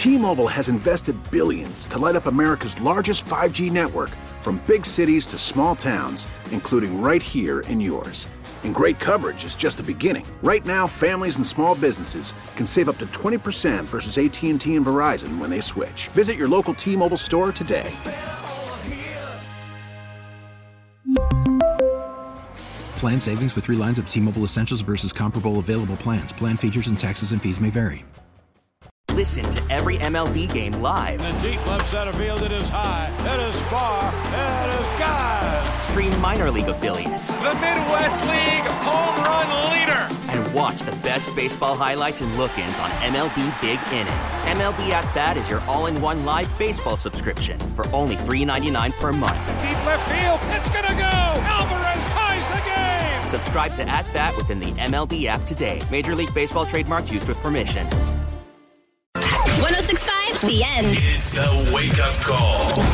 T-Mobile has invested billions to light up America's largest 5G network, from big cities to small towns, including right here in yours. And great coverage is just the beginning. Right now, families and small businesses can save up to 20% versus AT&T and Verizon when they switch. Visit your local T-Mobile store today. Plan savings with 3 lines of T-Mobile Essentials versus comparable available plans. Plan features and taxes and fees may vary. Listen to every MLB game live. In the deep left center field, it is high, it is far, it is gone. Stream minor league affiliates. The Midwest League home run leader. And watch the best baseball highlights and look-ins on MLB Big Inning. MLB At Bat is your all-in-one live baseball subscription for only $3.99 per month. Deep left field, it's gonna go. Alvarez ties the game. Subscribe to At Bat within the MLB app today. Major League Baseball trademarks used with permission. 106.5, The End. It's the wake-up call.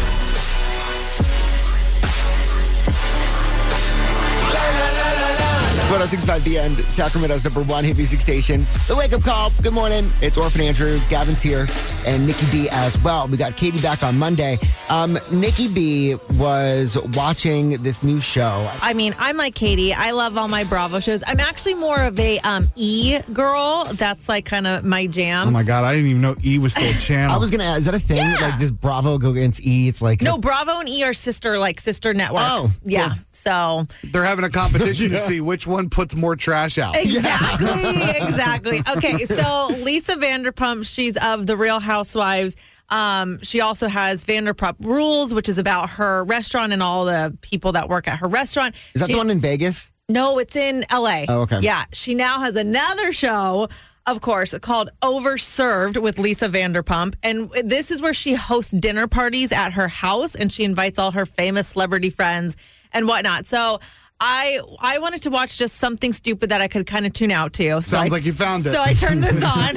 106.5 The End, Sacramento's #1 hit music station. The wake-up call. Good morning. It's Orphan Andrew. Gavin's here. And Nikki B as well. We got Katie back on Monday. Nikki B was watching this new show. I mean, I'm like Katie. I love all my Bravo shows. I'm actually more of a E girl. That's like kind of my jam. Oh my God, I didn't even know E was still a channel. I was going to ask, is that a thing? Yeah. Like, does Bravo go against E? It's like... No, Bravo and E are sister networks. Oh, yeah. cool. So... They're having a competition to see which one puts more trash out. Exactly. Okay, so Lisa Vanderpump, she's of The Real Housewives. She also has Vanderpump Rules, which is about her restaurant and all the people that work at her restaurant. Is that the one in Vegas? No, it's in L.A. Oh, okay. Yeah, she now has another show, of course, called Overserved with Lisa Vanderpump. And this is where she hosts dinner parties at her house, and she invites all her famous celebrity friends and whatnot. So I wanted to watch just something stupid that I could kind of tune out to. Sounds like you found it. So I turned this on.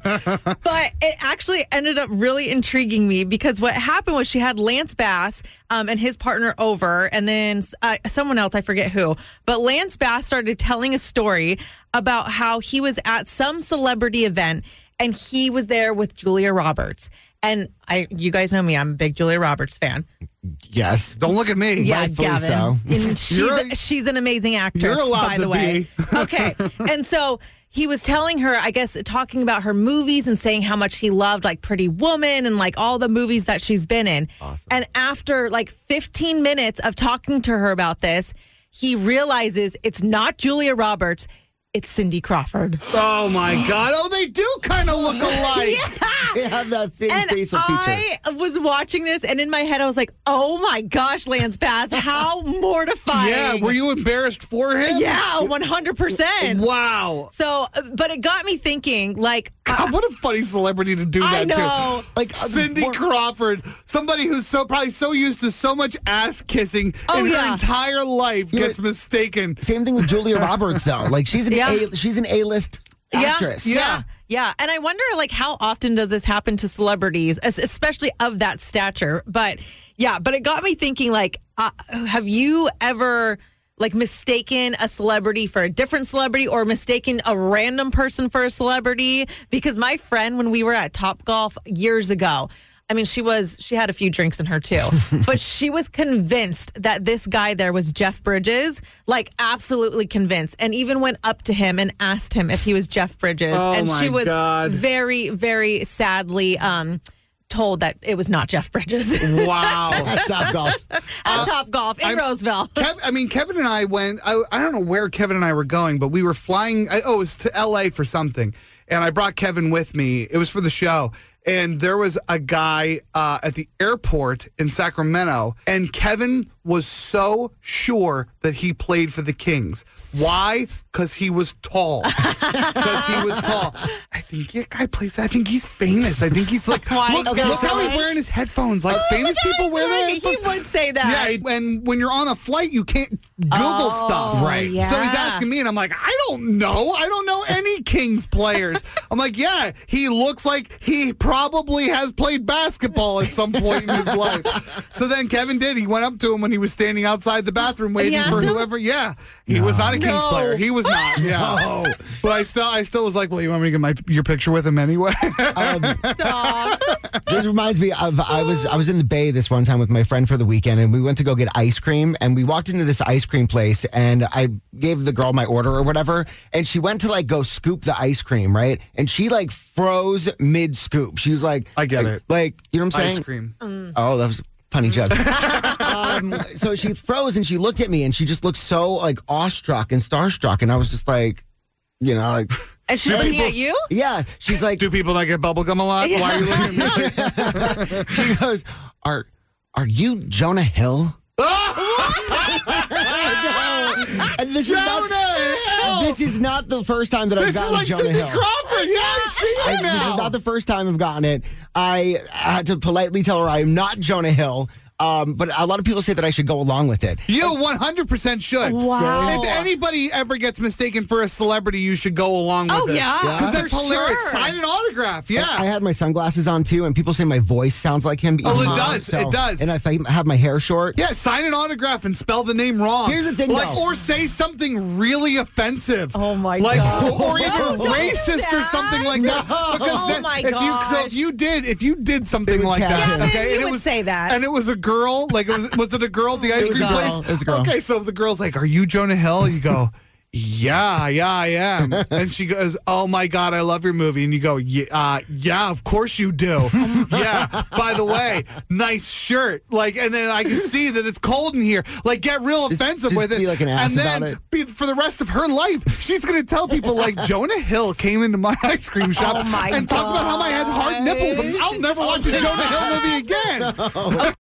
But it actually ended up really intriguing me because what happened was she had Lance Bass and his partner over, and then someone else, I forget who. But Lance Bass started telling a story about how he was at some celebrity event and he was there with Julia Roberts. And you guys know me, I'm a big Julia Roberts fan. Yes. Don't look at me. Yeah, Rightfully Gavin. so. And she's an amazing actress, You're allowed by the to way. be. Okay. And so he was telling her, I guess, talking about her movies and saying how much he loved like Pretty Woman and like all the movies that she's been in. Awesome. And after like 15 minutes of talking to her about this, he realizes it's not Julia Roberts. It's Cindy Crawford. Oh, my God. Oh, they do kind of look alike. Yeah. They have that thin And facial feature. I was watching this, and in my head, I was like, oh, my gosh, Lance Bass, how mortifying. Yeah, were you embarrassed for him? Yeah, 100%. Wow. So, but it got me thinking, like... God, what a funny celebrity to do I that know. to. Like Cindy Crawford, somebody who's probably so used to so much ass kissing in her entire life gets mistaken. Same thing with Julia Roberts, though. Like, she's an A-list actress. Yeah. And I wonder, like, how often does this happen to celebrities, especially of that stature? But it got me thinking, like, have you ever... like mistaken a celebrity for a different celebrity or mistaken a random person for a celebrity? Because my friend, when we were at Topgolf years ago, I mean, she had a few drinks in her too, but she was convinced that this guy there was Jeff Bridges, like absolutely convinced, and even went up to him and asked him if he was Jeff Bridges. Oh, and she was God. very, very sadly told that it was not Jeff Bridges. Wow. At Topgolf. At Topgolf in Roseville. Kevin and I went, I don't know where Kevin and I were going, but we were flying, it was to L.A. for something, and I brought Kevin with me. It was for the show. And there was a guy at the airport in Sacramento, and Kevin was so sure that he played for the Kings. Why? Because he was tall. I think that guy plays. I think he's famous. I think he's like, look how he's wearing his headphones. Like famous people wear their headphones. He would say that. Yeah, and when you're on a flight, you can't Google stuff. Right. Yeah. So he's asking me, and I'm like, I don't know. I don't know any Kings players. I'm like, yeah, he looks like he probably has played basketball at some point in his life. So then Kevin did. He went up to him when he was standing outside the bathroom waiting for whoever. Yeah, he was not a Kings player. He was was not. Yeah. No. But I still was like, well, you want me to get your picture with him anyway? This reminds me of I was in the Bay this one time with my friend for the weekend, and we went to go get ice cream, and we walked into this ice cream place, and I gave the girl my order or whatever, and she went to like go scoop the ice cream, right? And she like froze mid scoop. She was like, I get it. Like, you know what I'm saying? Ice cream. Oh, that was a punny joke. So she froze and she looked at me and she just looked so like awestruck and starstruck, and I was just like, you know, like. And she's looking at you? Yeah, she's like, do people not get bubblegum a lot? Yeah. Why are you looking at me? She goes, are you Jonah Hill? And this is not the first time that I've gotten Jonah Cindy Hill. Crawford. Yeah, I see it now. This is not the first time I've gotten it. I had to politely tell her I am not Jonah Hill. But a lot of people say that I should go along with it. You 100% should. Wow. If anybody ever gets mistaken for a celebrity, you should go along with it. Oh, yeah. Because that's For hilarious. sure. Sign an autograph. Yeah. I had my sunglasses on too, and people say my voice sounds like him. Oh, it does. It does. And if I have my hair short. Yeah, sign an autograph and spell the name wrong. Here's the thing, like, though. or say something really offensive. Oh, my like, God. Or even No, don't racist do or that. something like that. Because Oh, then, my if you did something would like tag that, him. okay, You and it would was say that. and it was a girl, like was it a girl at the ice was cream a girl. place? It was a girl. Okay, so if the girl's like, "Are you Jonah Hill?" You go, "Yeah, I am." And she goes, "Oh my God, I love your movie." And you go, "Yeah, of course you do." Yeah. By the way, nice shirt. Like, and then I can see that it's cold in here. Like, get real offensive just with it. be like an ass and then about it. for the rest of her life, she's gonna tell people like Jonah Hill came into my ice cream shop Oh my and talked about how I had hard nipples. And I'll never watch a Jonah Hill movie again.